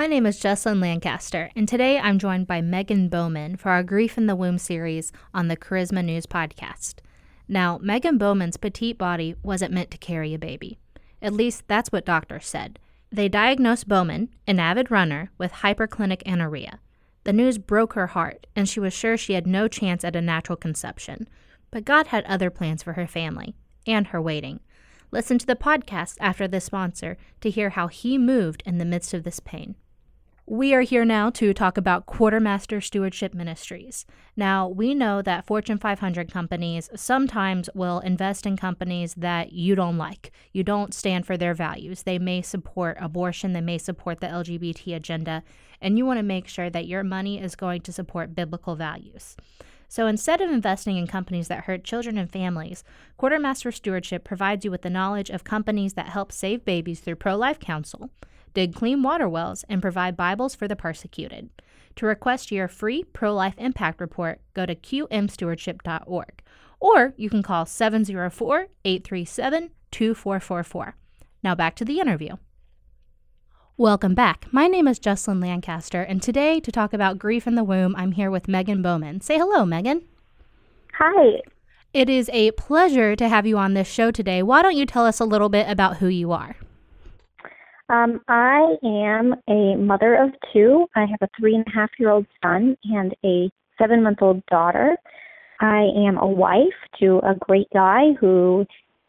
My name is Jesslyn Lancaster, and today I'm joined by Megan Bowman for our Grief in the Womb series on the Charisma News podcast. Now, Megan Bowman's petite body wasn't meant to carry a baby. At least that's what doctors said. They diagnosed Bowman, an avid runner, with hyperclinic anorrhea. The news broke her heart, and she was sure she had no chance at a natural conception. But God had other plans for her family and her waiting. Listen to the podcast after the sponsor to hear how he moved in the midst of this pain. We are here now to talk about Quartermaster Stewardship Ministries. Now, we know that Fortune 500 companies sometimes will invest in companies that you don't like. You don't stand for their values. They may support abortion, they may support the LGBT agenda, and you want to make sure that your money is going to support biblical values. So instead of investing in companies that hurt children and families, Quartermaster Stewardship provides you with the knowledge of companies that help save babies through pro-life counsel, dig clean water wells, and provide Bibles for the persecuted. To request your free pro-life impact report, go to qmstewardship.org, or you can call 704-837-2444. Now back to the interview. Welcome back. My name is Jesslyn Lancaster, and today, to talk about grief in the womb, I'm here with Megan Bowman. Say hello, Megan. Hi. It is a pleasure to have you on this show today. Why don't you tell us a little bit about who you are? I am a mother of two. I have a 3.5-year-old son and a 7-month-old daughter. I am a wife to a great guy who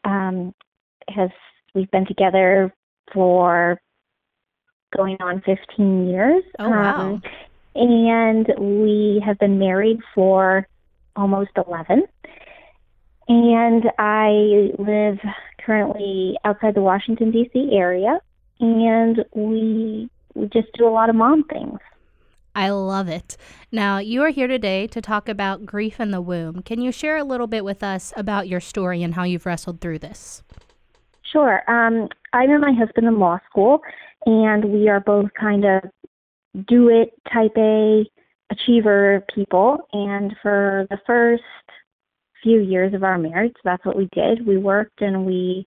we've been together for going on 15 years. Oh, wow. And we have been married for almost 11. And I live currently outside the Washington, D.C. area. And we just do a lot of mom things. I love it. Now, you are here today to talk about grief in the womb. Can you share a little bit with us about your story and how you've wrestled through this? Sure. I met my husband in law school, and we are both kind of do-it type A achiever people. And for the first few years of our marriage, that's what we did. We worked and we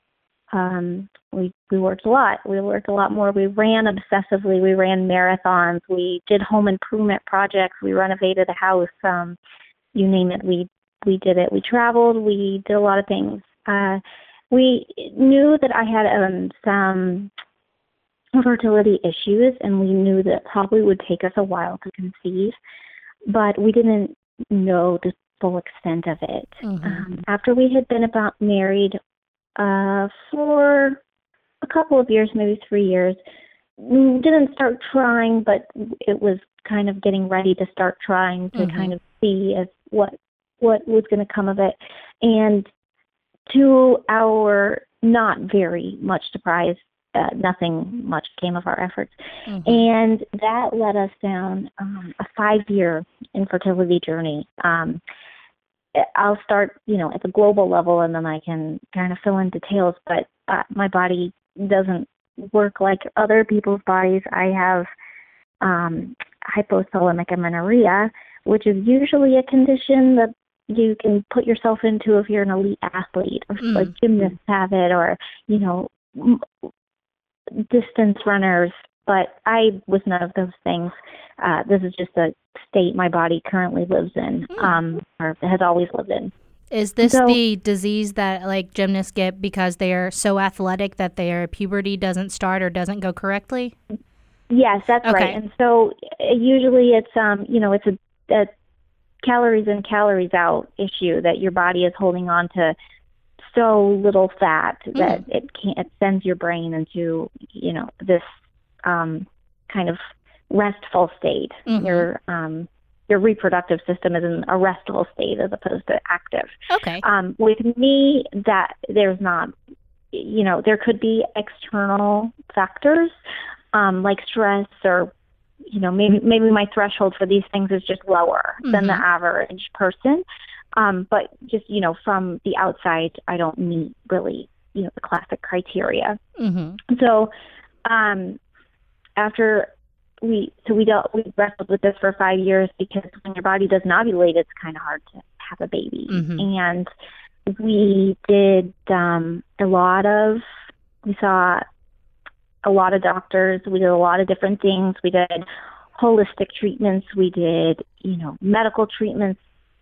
worked a lot. We worked a lot more. We ran obsessively. We ran marathons. We did home improvement projects. We renovated a house. You name it, we did it. We traveled. We did a lot of things. We knew that I had some fertility issues, and we knew that it probably would take us a while to conceive, but we didn't know the full extent of it. Mm-hmm. After we had been about married for a couple of years, maybe 3 years. We didn't start trying, but it was kind of getting ready to start trying to Mm-hmm. kind of see as what was going to come of it. And to our not very much surprise, nothing much came of our efforts. Mm-hmm. And that led us down a 5-year infertility journey. I'll start, at the global level, and then I can kind of fill in details, but my body doesn't work like other people's bodies. I have hypothalamic amenorrhea, which is usually a condition that you can put yourself into if you're an elite athlete, or like gymnasts have it, or, distance runners. But I was none of those things. This is just a state my body currently lives in, or has always lived in. Is this the disease that gymnasts get because they are so athletic that their puberty doesn't start or doesn't go correctly? Yes, that's Okay. right. And so usually it's it's a calories in, calories out issue, that your body is holding on to so little fat that it sends your brain into this kind of restful state. Mm-hmm. Your reproductive system is in a restful state as opposed to active. Okay. With me, that there's not, there could be external factors like stress, or maybe my threshold for these things is just lower than the average person. But just from the outside, I don't meet really the classic criteria. Mm-hmm. So after we wrestled with this for 5 years, because when your body doesn't ovulate, it's kind of hard to have a baby. Mm-hmm. And we did we saw a lot of doctors. We did a lot of different things. We did holistic treatments. We did, medical treatments.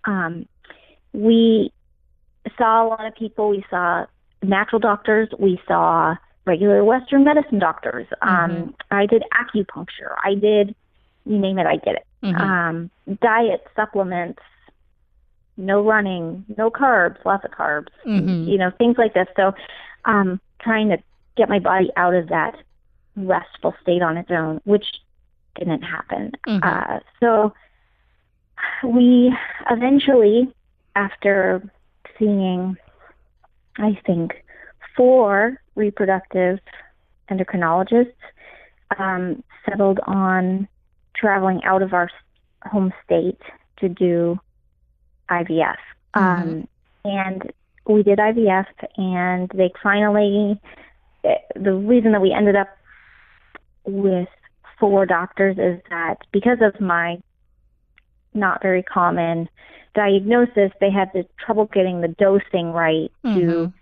We saw a lot of people. We saw natural doctors. We saw regular Western medicine doctors. I did acupuncture. I did, you name it, I did it. Diet, supplements, no running, no carbs, lots of carbs, things like this. So trying to get my body out of that restful state on its own, which didn't happen. So we eventually, after seeing, I think, 4 reproductive endocrinologists, settled on traveling out of our home state to do IVF. And we did IVF, and they finally, the reason that we ended up with 4 doctors is that because of my not very common diagnosis, they had the trouble getting the dosing right to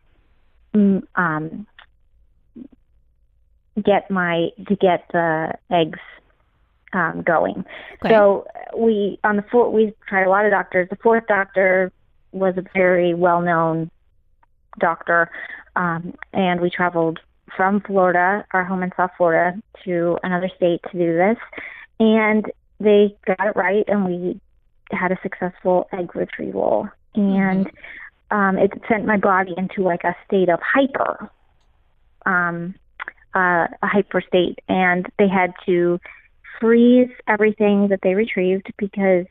get the eggs going. Okay. So we tried a lot of doctors. The 4th doctor was a very well-known doctor, and we traveled from Florida, our home in South Florida, to another state to do this, and they got it right, and we had a successful egg retrieval, and it sent my body into like a state of a hyper state, and they had to freeze everything that they retrieved because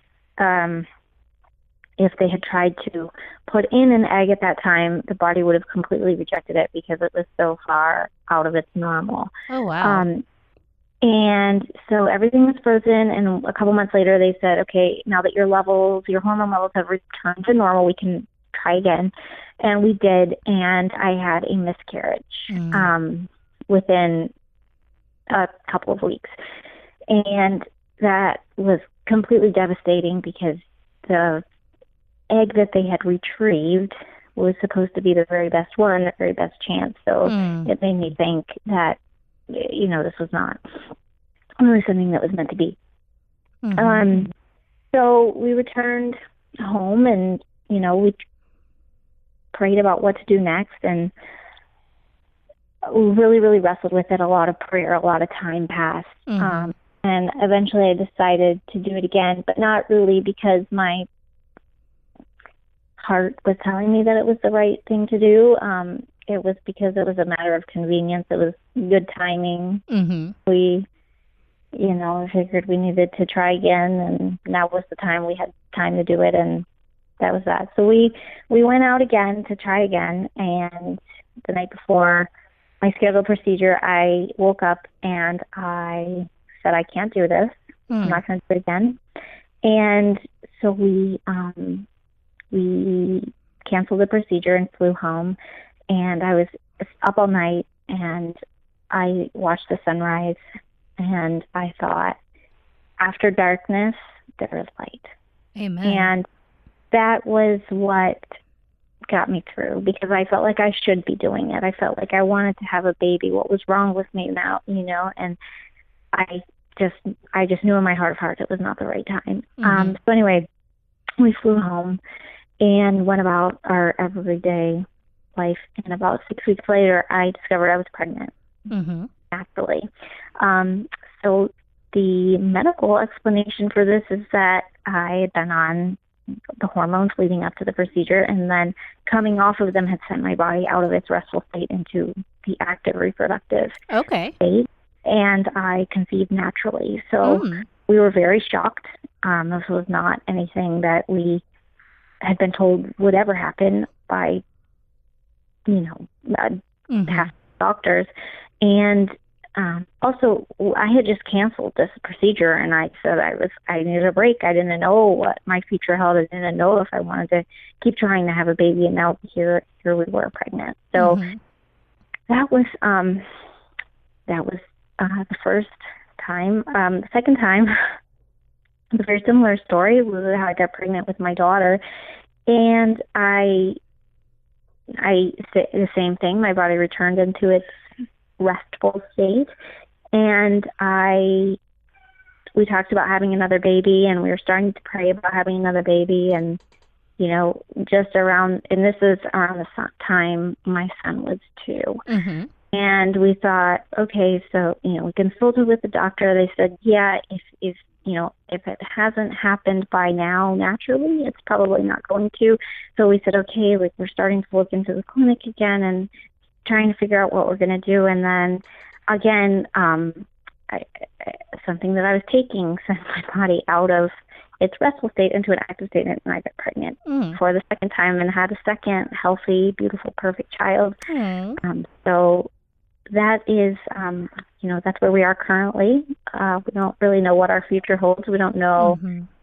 if they had tried to put in an egg at that time, the body would have completely rejected it because it was so far out of its normal. Oh, wow. And so everything was frozen, and a couple months later they said, okay, now that your hormone levels have returned to normal, we can try again. And we did, and I had a miscarriage within a couple of weeks. And that was completely devastating because the egg that they had retrieved was supposed to be the very best one, the very best chance. So it made me think that, this was not really something that was meant to be. So we returned home, and, we prayed about what to do next, and we really, really wrestled with it. A lot of prayer, a lot of time passed. And eventually I decided to do it again, but not really because my heart was telling me that it was the right thing to do. It was because it was a matter of convenience. It was good timing. We, figured we needed to try again, and now was the time. We had time to do it, and that was that. So we went out again to try again, and the night before my scheduled procedure, I woke up and I said, I can't do this. I'm not going to do it again. And so we canceled the procedure and flew home. And I was up all night, and I watched the sunrise, and I thought, after darkness, there is light. Amen. And that was what got me through, because I felt like I should be doing it. I felt like I wanted to have a baby. What was wrong with me now, and I just knew in my heart of hearts it was not the right time. So anyway, we flew home and went about our everyday life. And about 6 weeks later, I discovered I was pregnant, naturally. So the medical explanation for this is that I had been on the hormones leading up to the procedure, and then coming off of them had sent my body out of its restful state into the active reproductive state, and I conceived naturally. So we were very shocked. This was not anything that we had been told would ever happen by, past doctors. And also, I had just canceled this procedure, and I said I needed a break. I didn't know what my future held. I didn't know if I wanted to keep trying to have a baby, and now here we were pregnant. So that was the first time. The second time, a very similar story was how I got pregnant with my daughter, and I the same thing. My body returned into its restful state. And we talked about having another baby, and we were starting to pray about having another baby. And, just around, and this is around the time my son was 2. Mm-hmm. And we thought, okay, so, we consulted with the doctor. They said, yeah, if it hasn't happened by now naturally, it's probably not going to. So we said, okay, we're starting to look into the clinic again and trying to figure out what we're going to do. And then again, something that I was taking sent my body out of its restful state into an active state, and I got pregnant for the second time and had a second healthy, beautiful, perfect child. So that is, that's where we are currently. We don't really know what our future holds. We don't know,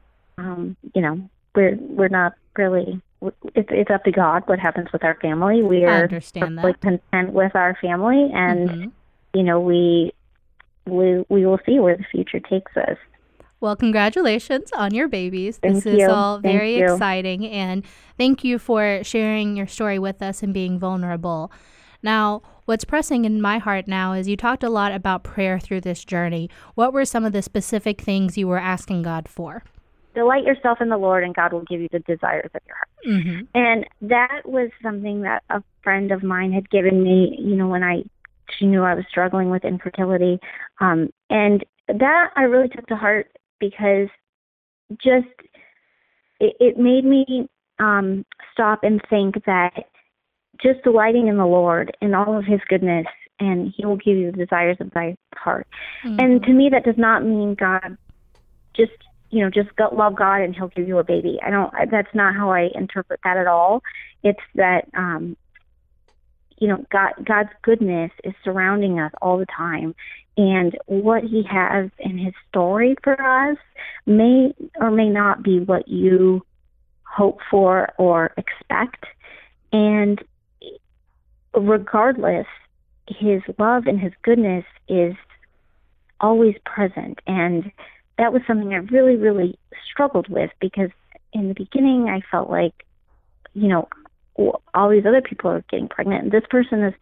we're not really, it's up to God what happens with our family. We are perfectly content with our family, and, we will see where the future takes us. Well, congratulations on your babies. This is all very exciting, and thank you for sharing your story with us and being vulnerable. Now, what's pressing in my heart now is you talked a lot about prayer through this journey. What were some of the specific things you were asking God for? Delight yourself in the Lord, and God will give you the desires of your heart. Mm-hmm. And that was something that a friend of mine had given me, when she knew I was struggling with infertility. And that I really took to heart, because just it made me stop and think that just delighting in the Lord and all of his goodness, and he will give you the desires of thy heart. Mm-hmm. And to me, that does not mean God just love God and he'll give you a baby. That's not how I interpret that at all. It's that, God's goodness is surrounding us all the time. And what he has in his story for us may or may not be what you hope for or expect. And regardless, his love and his goodness is always present. And that was something I really, really struggled with, because in the beginning I felt like, all these other people are getting pregnant, and this person is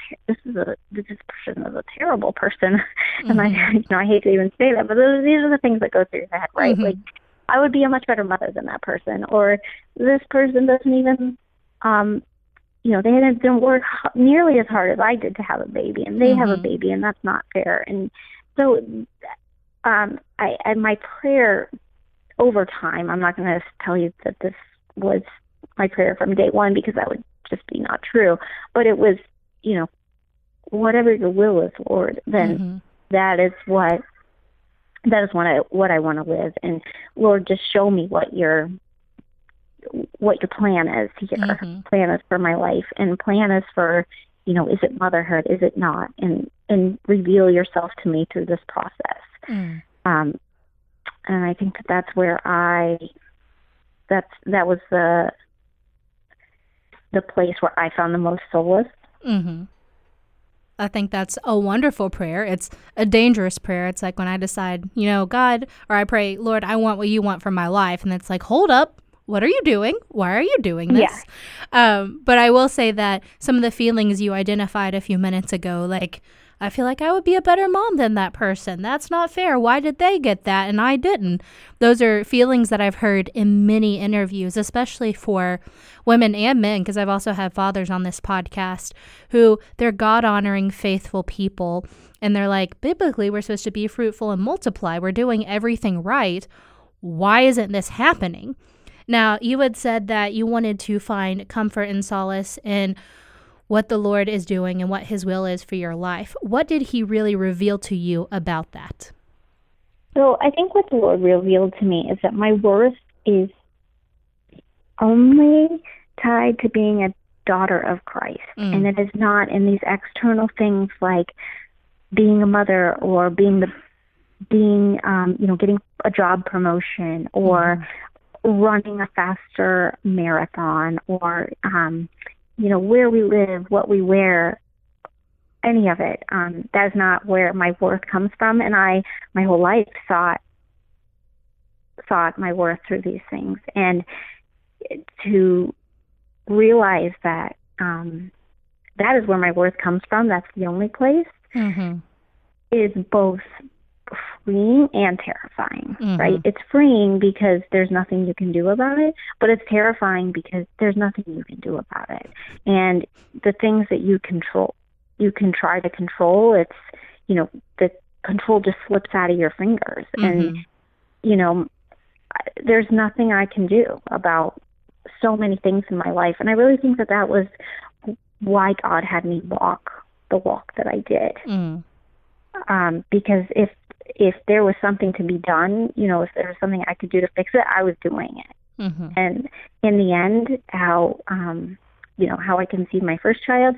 a terrible person. And I hate to even say that, but these are the things that go through your head, right? Mm-hmm. Like, I would be a much better mother than that person, or this person doesn't even, they didn't work nearly as hard as I did to have a baby, and they have a baby, and that's not fair. And so, my prayer over time, I'm not going to tell you that this was my prayer from day one, because that would just be not true. But it was, whatever your will is, Lord, then that is what I want to live. And Lord, just show me what your plan is here. Plan is for my life, and plan is for, is it motherhood? Is it not? And reveal yourself to me through this process. And I think that's where that was the place where I found the most solace. Mm-hmm. I think that's a wonderful prayer. It's a dangerous prayer. It's like when I decide, God, or I pray, Lord, I want what you want for my life. And it's like, hold up. What are you doing? Why are you doing this? Yeah. But I will say that some of the feelings you identified a few minutes ago, like, I feel like I would be a better mom than that person. That's not fair. Why did they get that and I didn't? Those are feelings that I've heard in many interviews, especially for women and men, because I've also had fathers on this podcast who they're God-honoring, faithful people. And they're like, biblically, we're supposed to be fruitful and multiply. We're doing everything right. Why isn't this happening? Now, you had said that you wanted to find comfort and solace in what the Lord is doing and what his will is for your life. What did he really reveal to you about that? So I think what the Lord revealed to me is that my worth is only tied to being a daughter of Christ. And it is not in these external things like being a mother or getting a job promotion or running a faster marathon or, where we live, what we wear, any of it. That is not where my worth comes from. And I, my whole life, sought my worth through these things. And to realize that that is where my worth comes from, that's the only place, Mm-hmm. is both freeing and terrifying, Mm-hmm. right? It's freeing because there's nothing you can do about it, but it's terrifying because there's nothing you can do about it. And the things that you control, you can try to control. It's, the control just slips out of your fingers. Mm-hmm. And, there's nothing I can do about so many things in my life. And I really think that was why God had me walk the walk that I did. Because if there was something to be done, if there was something I could do to fix it, I was doing it. Mm-hmm. And in the end, how I conceived my first child,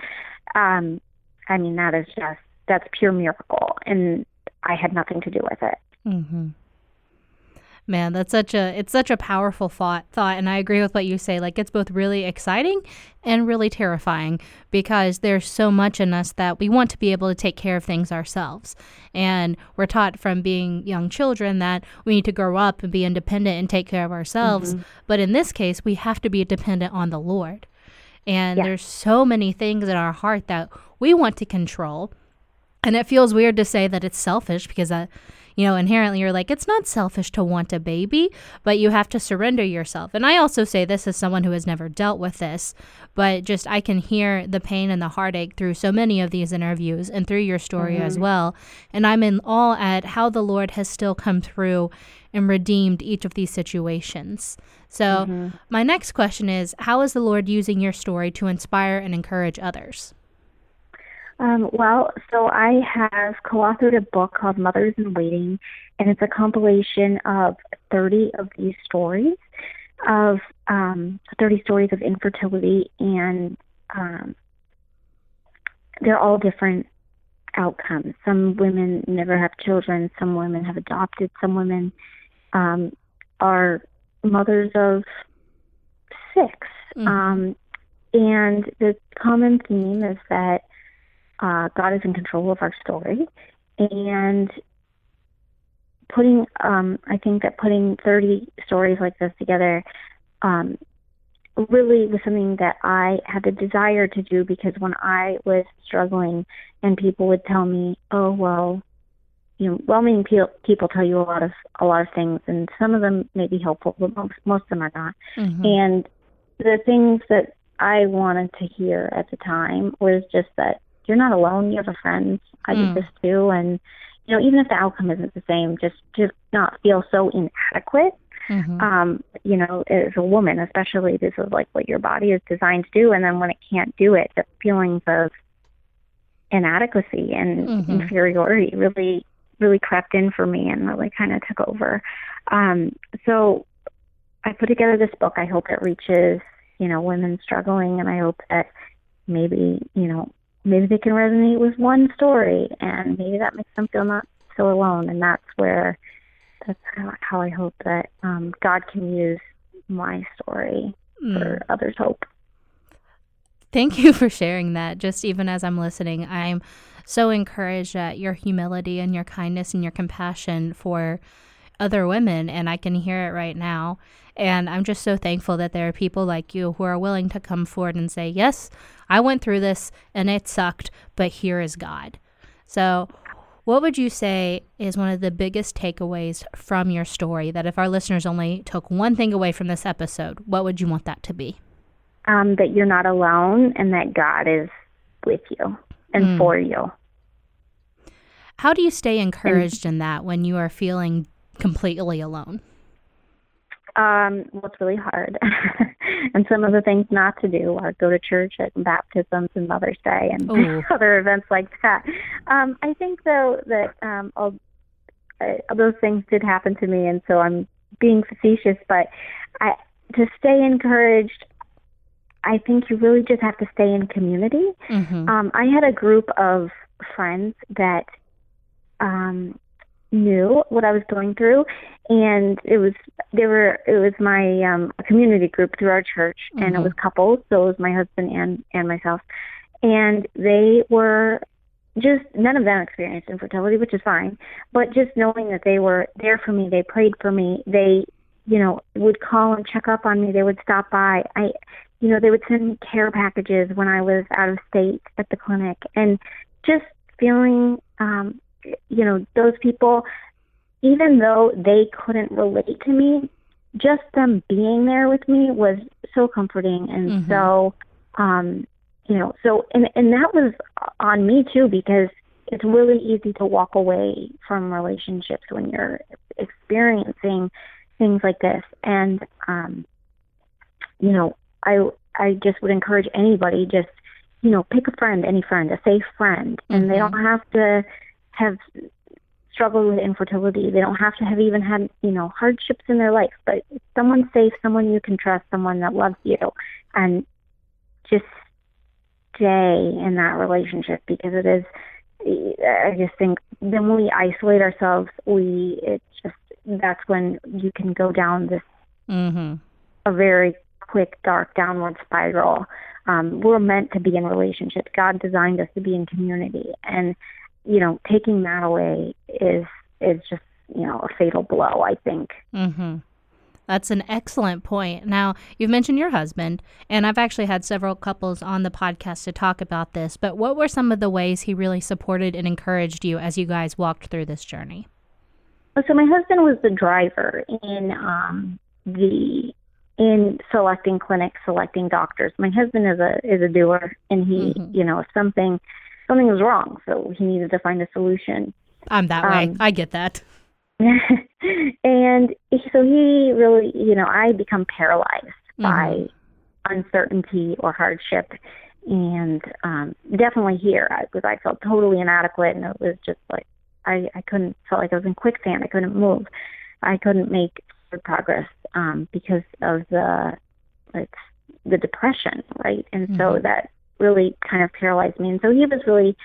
that's pure miracle, and I had nothing to do with it. Mm-hmm. Man, it's such a powerful thought, and I agree with what you say. Like, it's both really exciting and really terrifying, because there's so much in us that we want to be able to take care of things ourselves. And we're taught from being young children that we need to grow up and be independent and take care of ourselves. Mm-hmm. But in this case, we have to be dependent on the Lord. And there's so many things in our heart that we want to control. And it feels weird to say that it's selfish, because inherently you're like, it's not selfish to want a baby, but you have to surrender yourself. And I also say this as someone who has never dealt with this, but just I can hear the pain and the heartache through so many of these interviews and through your story as well. And I'm in awe at how the Lord has still come through and redeemed each of these situations. So my next question is, how is the Lord using your story to inspire and encourage others? So I have co-authored a book called Mothers in Waiting, and it's a compilation of 30 of these stories, of 30 stories of infertility, and they're all different outcomes. Some women never have children, some women have adopted, some women are mothers of 6. And the common theme is that God is in control of our story, and I think that putting 30 stories like this together really was something that I had the desire to do, because when I was struggling and people would tell me, oh, well, well-meaning people tell you a lot of things, and some of them may be helpful, but most of them are not. And the things that I wanted to hear at the time was just that you're not alone. You have a friend. I did this too. And, even if the outcome isn't the same, just not feel so inadequate. As a woman, especially, this is like what your body is designed to do. And then when it can't do it, the feelings of inadequacy and inferiority really, really crept in for me and really kind of took over. So I put together this book. I hope it reaches, women struggling, and I hope that maybe they can resonate with one story, and maybe that makes them feel not so alone. And that's how I hope that God can use my story for others' hope. Thank you for sharing that. Just even as I'm listening, I'm so encouraged at your humility and your kindness and your compassion for other women, and I can hear it right now. And I'm just so thankful that there are people like you who are willing to come forward and say, yes, I went through this and it sucked, but here is God. So what would you say is one of the biggest takeaways from your story, that if our listeners only took one thing away from this episode, what would you want that to be? That you're not alone, and that God is with you and for you. How do you stay encouraged in that when you are feeling completely alone? It's really hard. And some of the things not to do are go to church at baptisms and Mother's Day and other events like that. I think, though, that those things did happen to me, and so I'm being facetious, but to stay encouraged, I think you really just have to stay in community. I had a group of friends that knew what I was going through, and it was my community group through our church, and it was couples, so it was my husband and myself, and they were just, none of them experienced infertility, which is fine, but just knowing that they were there for me, they prayed for me, they would call and check up on me, they would stop by, they would send me care packages when I was out of state at the clinic, and just feeling, those people, even though they couldn't relate to me, just them being there with me was so comforting. And so, and that was on me too, because it's really easy to walk away from relationships when you're experiencing things like this. And, I just would encourage anybody, just, pick a friend, any friend, a safe friend. And they don't have to have struggled with infertility. They don't have to have even had, hardships in their life, but someone safe, someone you can trust, someone that loves you, and just stay in that relationship, because it is, I just think then when we isolate ourselves, that's when you can go down this, a very quick, dark downward spiral. We're meant to be in relationships. God designed us to be in community, and taking that away is just a fatal blow, I think. That's an excellent point. Now, you've mentioned your husband, and I've actually had several couples on the podcast to talk about this, but what were some of the ways he really supported and encouraged you as you guys walked through this journey? So my husband was the driver in selecting clinics, selecting doctors. My husband is a doer, and he, if something was wrong, so he needed to find a solution. I'm that way. I get that. And so he really, I become paralyzed by uncertainty or hardship. And definitely here, because I felt totally inadequate, and it was just like, I felt like I was in quicksand. I couldn't move. I couldn't make progress because of the depression, right? And so that really kind of paralyzed me. And so he was really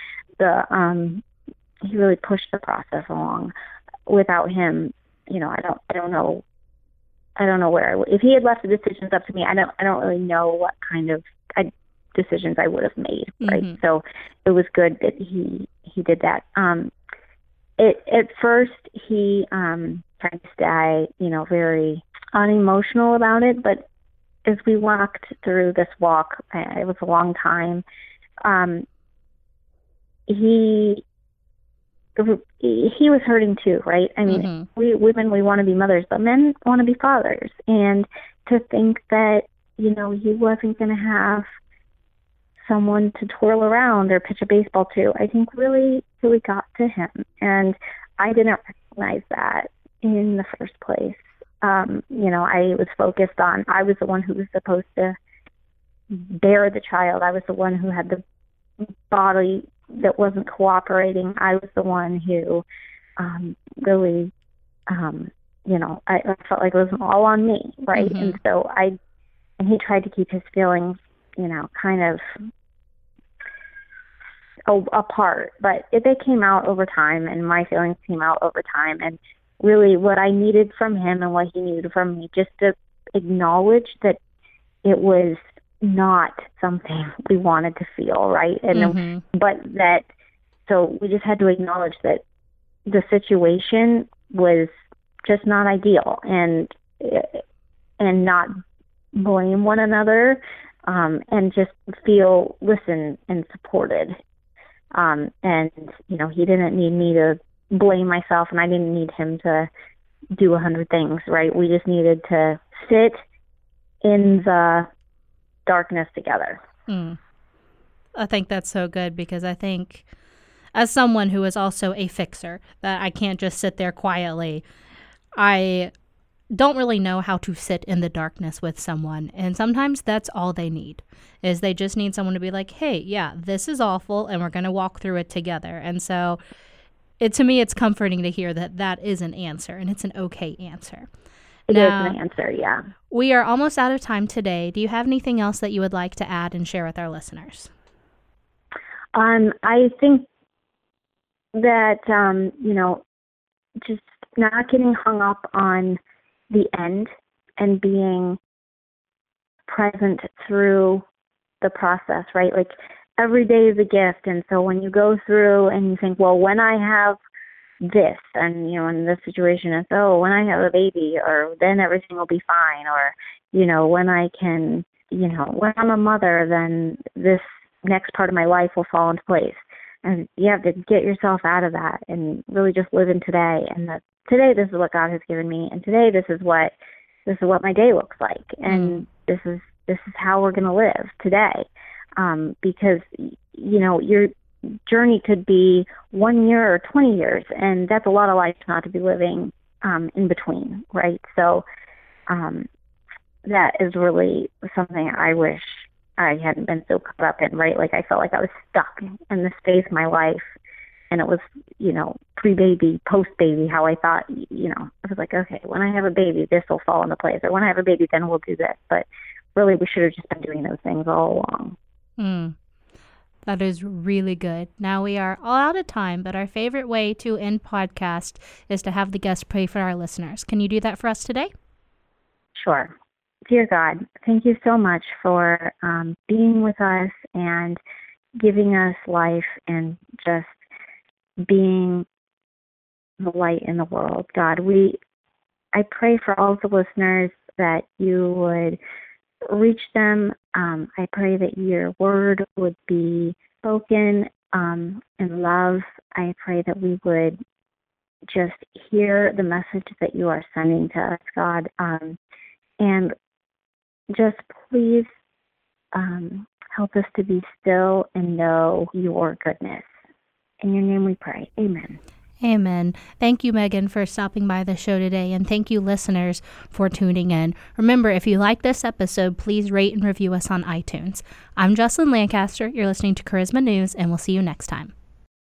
he really pushed the process along. Without him, I don't know where if he had left the decisions up to me, I don't really know what kind of decisions I would have made, right? So it was good that he did that. At first he tried to stay, very unemotional about it, but as we walked through this walk, it was a long time. He was hurting too, right? I mean, we women, we want to be mothers, but men want to be fathers. And to think that, he wasn't going to have someone to twirl around or pitch a baseball to, I think really, really got to him. And I didn't recognize that in the first place. I was focused on, I was the one who was supposed to bear the child. I was the one who had the body that wasn't cooperating. I was the one who really, I felt like it was all on me, right? And so and he tried to keep his feelings, kind of apart, but they came out over time, and my feelings came out over time. And really what I needed from him and what he needed from me, just to acknowledge that it was not something we wanted to feel, right? And but that, so we just had to acknowledge that the situation was just not ideal, and not blame one another, and just feel listened and supported. And he didn't need me to blame myself, and I didn't need him to do 100 things, right? We just needed to sit in the darkness together. I think that's so good, because I think as someone who is also a fixer, that I can't just sit there quietly. I don't really know how to sit in the darkness with someone, and sometimes that's all they need, is they just need someone to be like, hey, yeah, this is awful, and we're going to walk through it together. And so to me, it's comforting to hear that is an answer, and it's an okay answer. It is an answer, yeah. We are almost out of time today. Do you have anything else that you would like to add and share with our listeners? I think that, just not getting hung up on the end and being present through the process, right? Like every day is a gift. And so when you go through and you think, well, when I have this, and, in this situation, it's, when I have a baby, or then everything will be fine. Or, when I can, when I'm a mother, then this next part of my life will fall into place. And you have to get yourself out of that and really just live in today. And that today, this is what God has given me, and today, this is what my day looks like, and this is how we're going to live today. Because your journey could be 1 year or 20 years, and that's a lot of life not to be living in between, right? So that is really something I wish I hadn't been so caught up in, right? Like I felt like I was stuck in the space of my life, and it was, pre-baby, post-baby, how I thought, I was like, okay, when I have a baby, this will fall into place, or when I have a baby, then we'll do this. But really, we should have just been doing those things all along. That is really good. Now we are all out of time, but our favorite way to end podcast is to have the guest pray for our listeners. Can you do that for us today? Sure. Dear God, thank you so much for being with us and giving us life and just being the light in the world. God, I pray for all the listeners that you would reach them. I pray that your word would be spoken in love. I pray that we would just hear the message that you are sending to us, God. And just please help us to be still and know your goodness. In your name we pray. Amen. Amen. Thank you, Megan, for stopping by the show today, and thank you, listeners, for tuning in. Remember, if you like this episode, please rate and review us on iTunes. I'm Jocelyn Lancaster. You're listening to Charisma News, and we'll see you next time.